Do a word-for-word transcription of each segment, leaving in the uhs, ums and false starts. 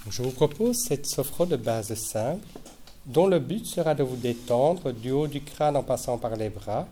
Je vous propose cette sophro de base simple dont le but sera de vous détendre du haut du crâne en passant par les bras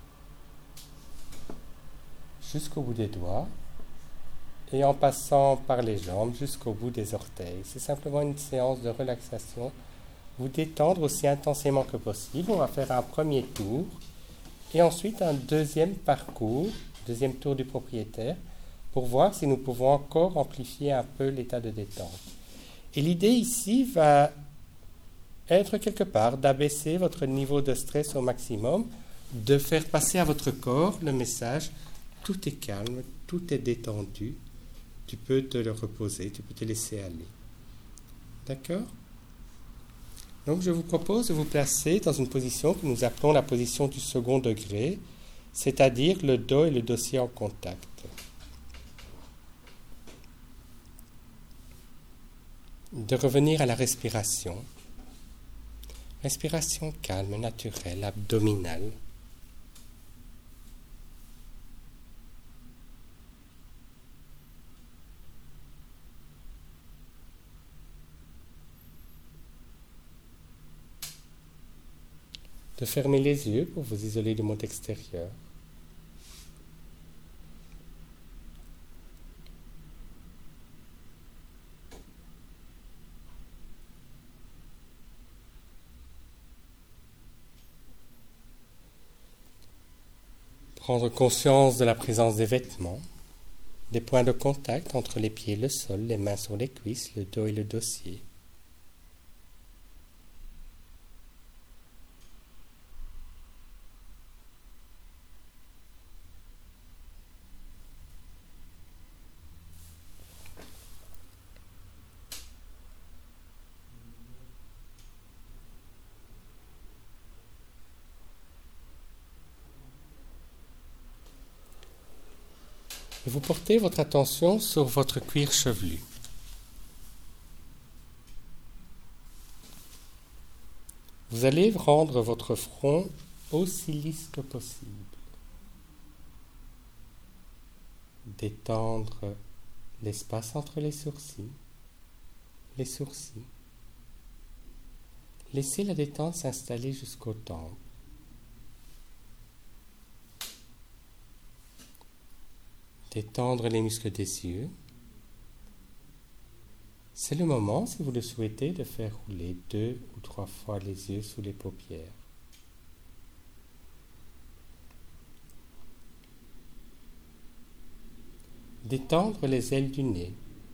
jusqu'au bout des doigts et en passant par les jambes jusqu'au bout des orteils. C'est simplement une séance de relaxation. Vous détendre aussi intensément que possible. On va faire un premier tour et ensuite un deuxième parcours, deuxième tour du propriétaire, pour voir si nous pouvons encore amplifier un peu l'état de détente. Et l'idée ici va être quelque part d'abaisser votre niveau de stress au maximum, de faire passer à votre corps le message « tout est calme, tout est détendu, tu peux te le reposer, tu peux te laisser aller ». D'accord ? Donc je vous propose de vous placer dans une position que nous appelons la position du second degré, c'est-à-dire le dos et le dossier en contact. De revenir à la respiration. Respiration calme, naturelle, abdominale. De fermer les yeux pour vous isoler du monde extérieur. Prendre conscience de la présence des vêtements, des points de contact entre les pieds et le sol, les mains sur les cuisses, le dos et le dossier. Et vous portez votre attention sur votre cuir chevelu. Vous allez rendre votre front aussi lisse que possible. Détendre l'espace entre les sourcils, les sourcils. Laissez la détente s'installer jusqu'aux tempes. Détendre les muscles des yeux. C'est le moment, si vous le souhaitez, de faire rouler deux ou trois fois les yeux sous les paupières. Détendre les ailes du nez.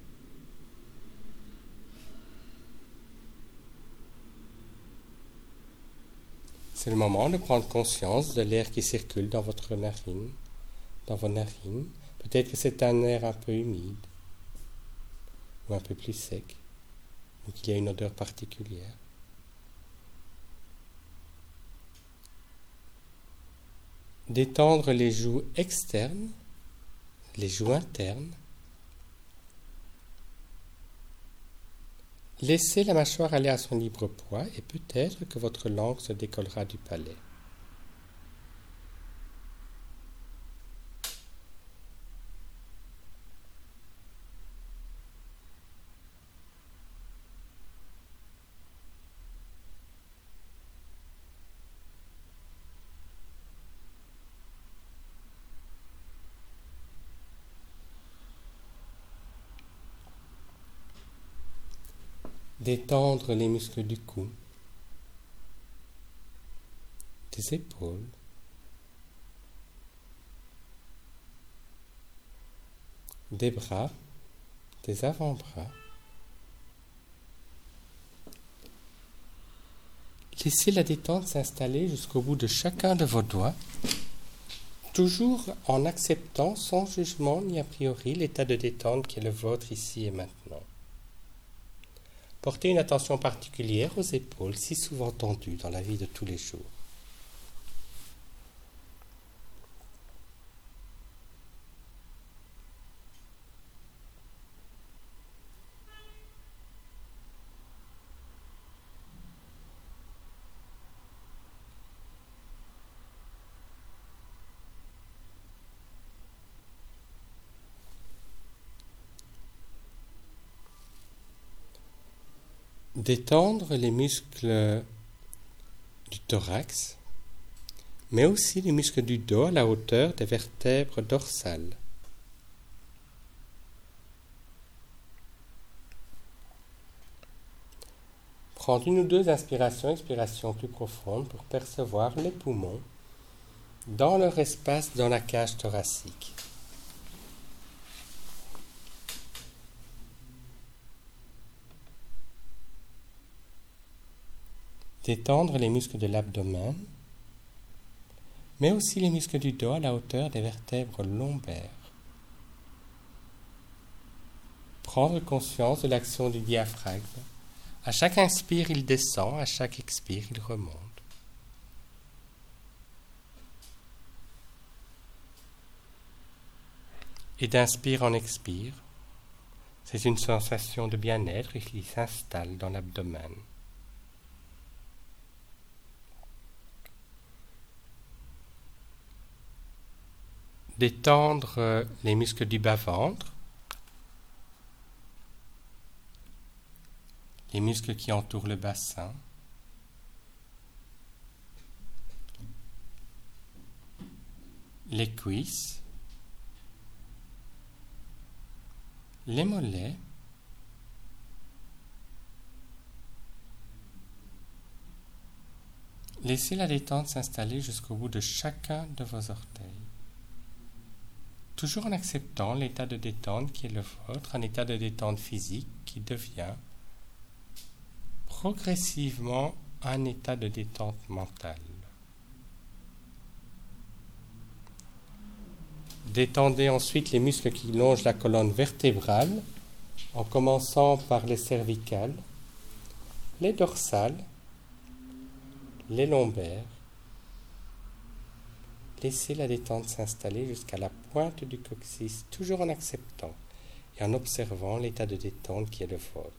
C'est le moment de prendre conscience de l'air qui circule dans votre narine, dans vos narines. Peut-être que c'est un air un peu humide ou un peu plus sec, ou qu'il y a une odeur particulière. Détendre les joues externes, les joues internes. Laissez la mâchoire aller à son libre poids et peut-être que votre langue se décollera du palais. Détendre les muscles du cou, des épaules, des bras, des avant-bras. Laissez la détente s'installer jusqu'au bout de chacun de vos doigts, toujours en acceptant sans jugement ni a priori l'état de détente qui est le vôtre ici et maintenant. Portez une attention particulière aux épaules, si souvent tendues dans la vie de tous les jours. Détendre les muscles du thorax, mais aussi les muscles du dos à la hauteur des vertèbres dorsales. Prendre une ou deux inspirations, expirations plus profondes pour percevoir les poumons dans leur espace dans la cage thoracique. Détendre les muscles de l'abdomen, mais aussi les muscles du dos à la hauteur des vertèbres lombaires. Prendre conscience de l'action du diaphragme. À chaque inspire, il descend, à chaque expire, il remonte. Et d'inspire en expire, c'est une sensation de bien-être qui s'installe dans l'abdomen. Détendre les muscles du bas-ventre, les muscles qui entourent le bassin, les cuisses, les mollets, laissez la détente s'installer jusqu'au bout de chacun de vos orteils. Toujours en acceptant l'état de détente qui est le vôtre, un état de détente physique qui devient progressivement un état de détente mentale. Détendez ensuite les muscles qui longent la colonne vertébrale, en commençant par les cervicales, les dorsales, les lombaires. Laissez la détente s'installer jusqu'à la pointe du coccyx, toujours en acceptant et en observant l'état de détente qui est le vôtre.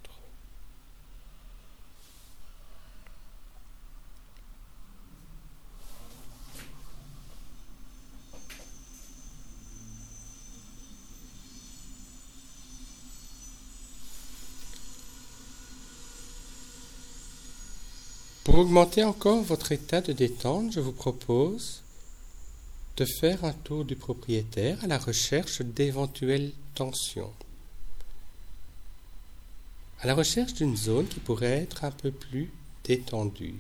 Pour augmenter encore votre état de détente, je vous propose de faire un tour du propriétaire à la recherche d'éventuelles tensions, à la recherche d'une zone qui pourrait être un peu plus détendue.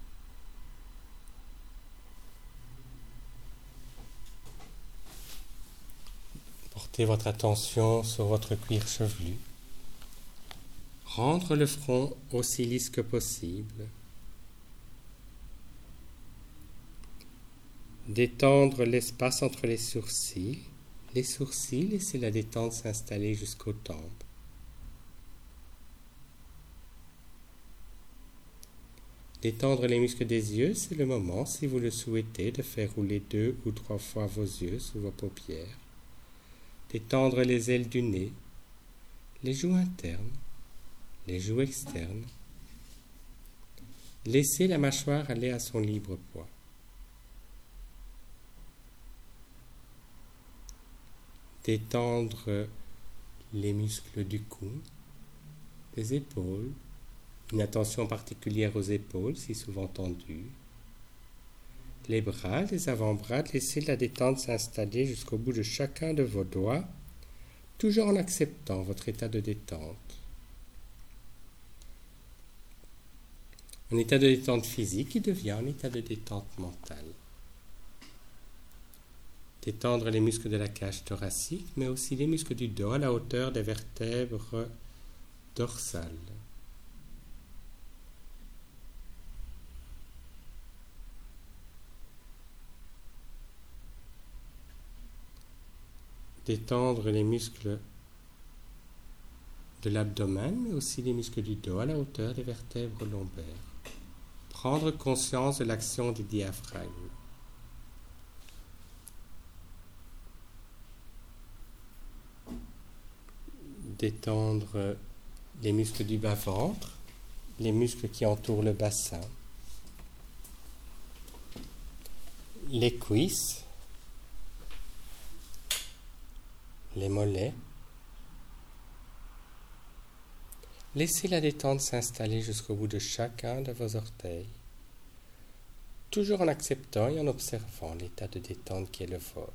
Portez votre attention sur votre cuir chevelu, rendre le front aussi lisse que possible, détendre l'espace entre les sourcils, les sourcils, laissez la détente s'installer jusqu'aux tempes. Détendre les muscles des yeux, c'est le moment, si vous le souhaitez, de faire rouler deux ou trois fois vos yeux sous vos paupières. Détendre les ailes du nez, les joues internes, les joues externes. Laissez la mâchoire aller à son libre poids. Détendre les muscles du cou, des épaules, une attention particulière aux épaules si souvent tendues, les bras, les avant-bras, laissez la détente s'installer jusqu'au bout de chacun de vos doigts, toujours en acceptant votre état de détente. Un état de détente physique qui devient un état de détente mentale. Détendre les muscles de la cage thoracique, mais aussi les muscles du dos à la hauteur des vertèbres dorsales. Détendre les muscles de l'abdomen, mais aussi les muscles du dos à la hauteur des vertèbres lombaires. Prendre conscience de l'action du diaphragme. Détendre les muscles du bas-ventre, les muscles qui entourent le bassin, les cuisses, les mollets, Laissez la détente s'installer jusqu'au bout de chacun de vos orteils, toujours en acceptant et en observant l'état de détente qui est le vôtre.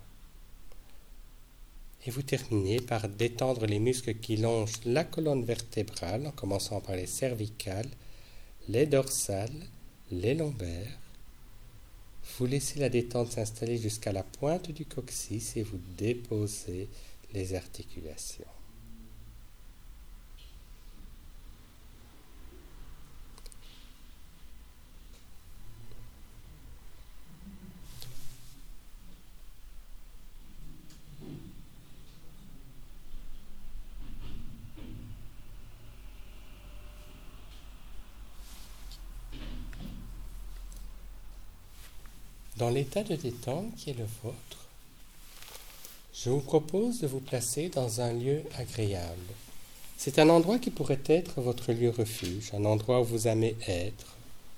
Et vous terminez par détendre les muscles qui longent la colonne vertébrale, en commençant par les cervicales, les dorsales, les lombaires. Vous laissez la détente s'installer jusqu'à la pointe du coccyx et vous déposez les articulations. Dans l'état de détente qui est le vôtre, je vous propose de vous placer dans un lieu agréable. C'est un endroit qui pourrait être votre lieu refuge, un endroit où vous aimez être.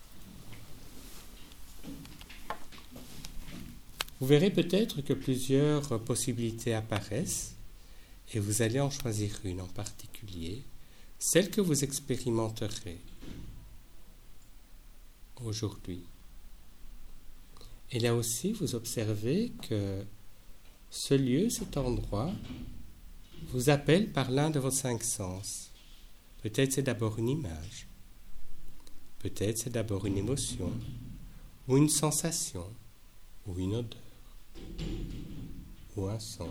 Vous verrez peut-être que plusieurs possibilités apparaissent et vous allez en choisir une en particulier, celle que vous expérimenterez aujourd'hui. Et là aussi, vous observez que ce lieu, cet endroit, vous appelle par l'un de vos cinq sens. Peut-être c'est d'abord une image, peut-être c'est d'abord une émotion, ou une sensation, ou une odeur, ou un son.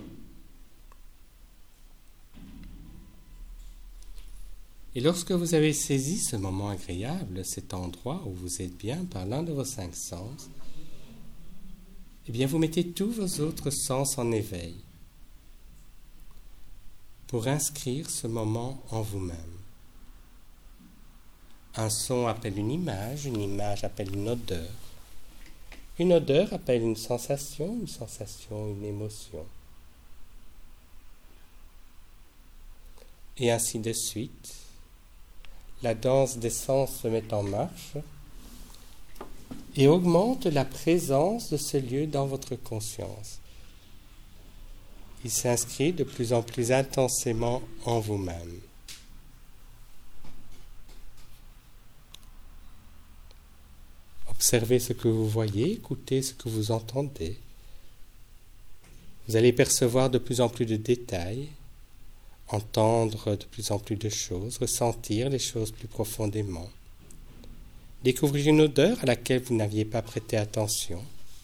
Et lorsque vous avez saisi ce moment agréable, cet endroit où vous êtes bien par l'un de vos cinq sens, eh bien, vous mettez tous vos autres sens en éveil pour inscrire ce moment en vous-même. Un son appelle une image, une image appelle une odeur. Une odeur appelle une sensation, une sensation, une émotion. Et ainsi de suite. La danse des sens se met en marche et augmente la présence de ce lieu dans votre conscience. Il s'inscrit de plus en plus intensément en vous-même. Observez ce que vous voyez, écoutez ce que vous entendez. Vous allez percevoir de plus en plus de détails, entendre de plus en plus de choses, ressentir les choses plus profondément. Découvrir une odeur à laquelle vous n'aviez pas prêté attention.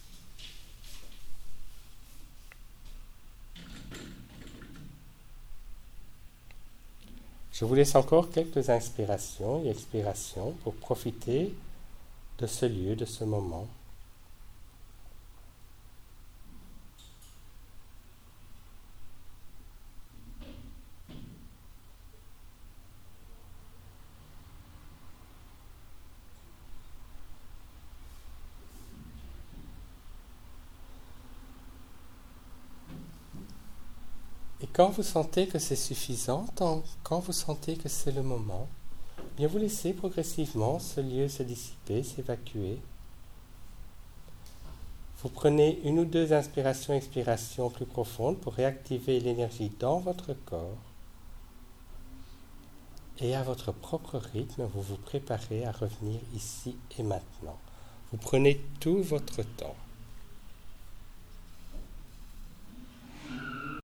Je vous laisse encore quelques inspirations et expirations pour profiter de ce lieu, de ce moment. Et quand vous sentez que c'est suffisant, quand vous sentez que c'est le moment, bien vous laissez progressivement ce lieu se dissiper, s'évacuer. Vous prenez une ou deux inspirations et expirations plus profondes pour réactiver l'énergie dans votre corps. Et à votre propre rythme, vous vous préparez à revenir ici et maintenant. Vous prenez tout votre temps.